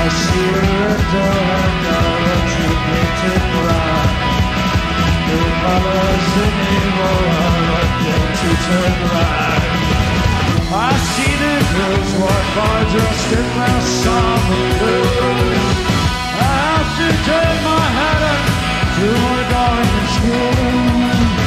see the door and you painted black. The colors in evil are to turn black. I see the girls walk by dressed in their summer clothes. I have to turn my head up to my darling school.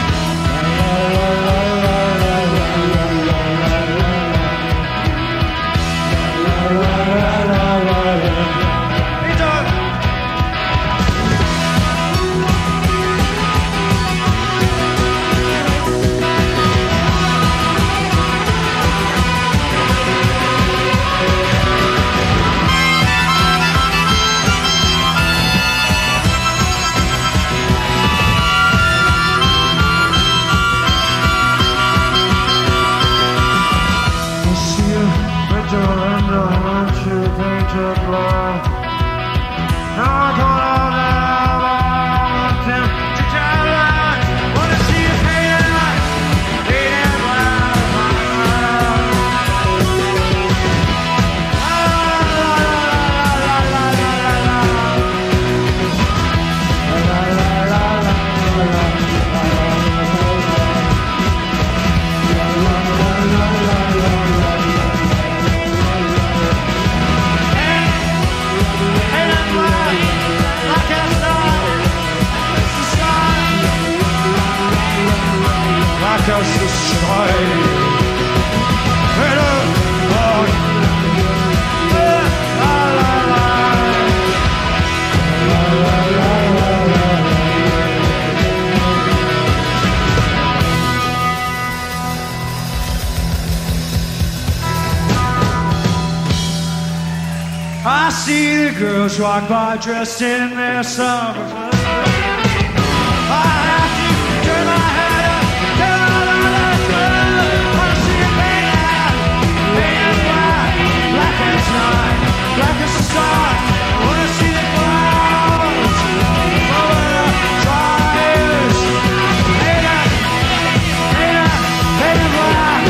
I see the girls walk by dressed in their summer clothes. I have to turn my head up, turn all of the clothes. I see it painted black, black as night, black as the star. I wanna see the clouds over the tires. Painted black.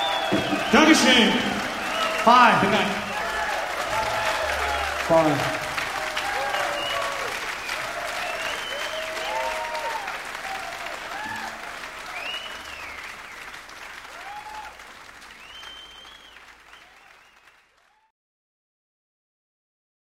Dankeschön. Bye. Good night. Bye.